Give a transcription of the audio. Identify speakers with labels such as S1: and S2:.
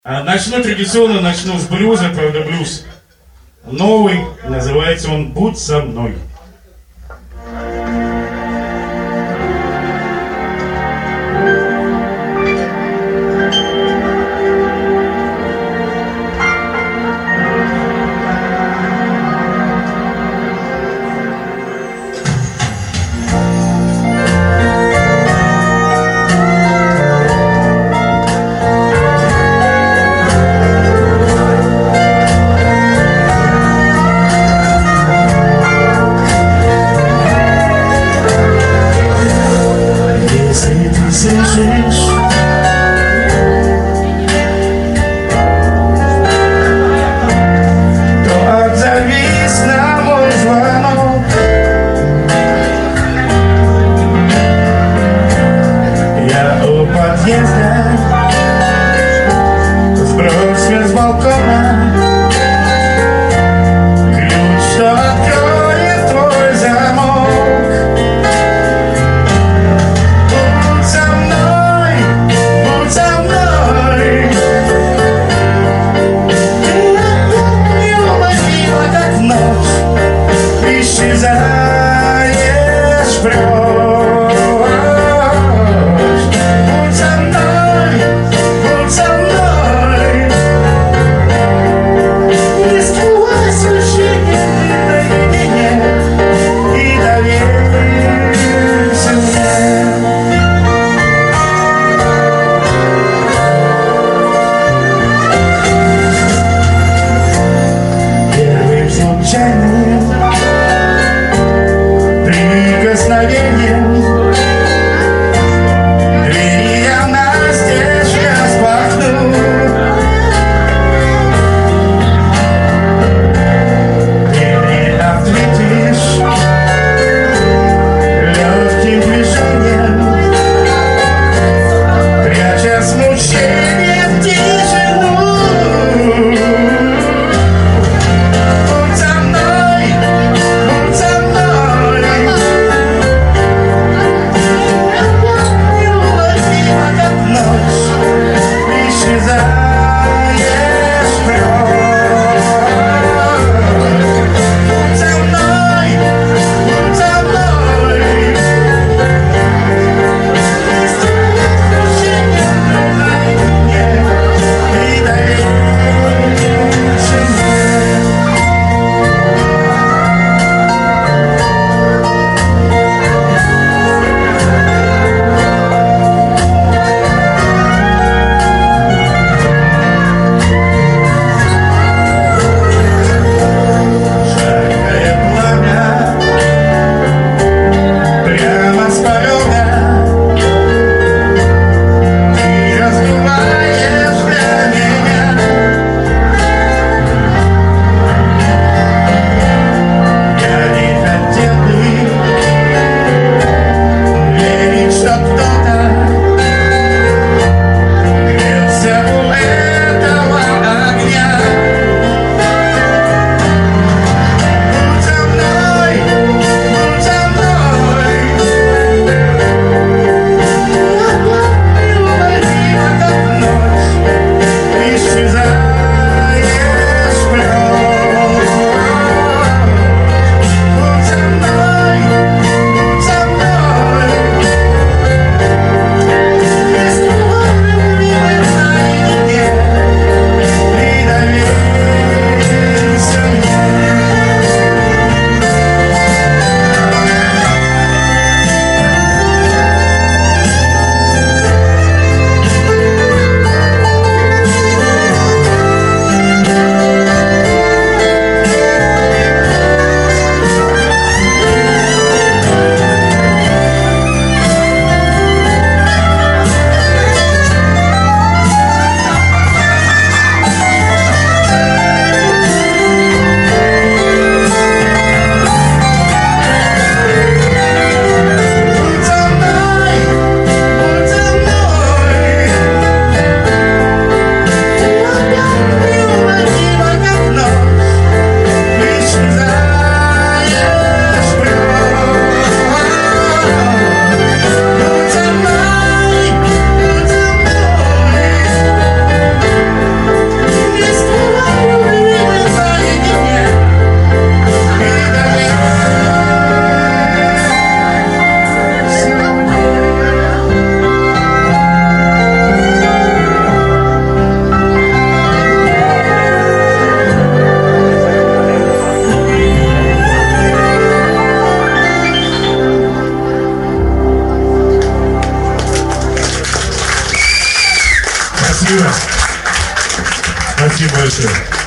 S1: Начну традиционно, начну с блюза, правда блюз новый, называется он «Будь со мной».
S2: Сбрось меня с балкона ключ, что откроет твой замок. Будь со мной, будь со мной. Ты неуловимо, как ночь, исчезаешь прочь. Прикосновением двери я настежь распахну. Ты мне ответишь легким движением, пряча смущение в тишину. Будь со мной, будь со мной.
S1: Спасибо. Спасибо большое.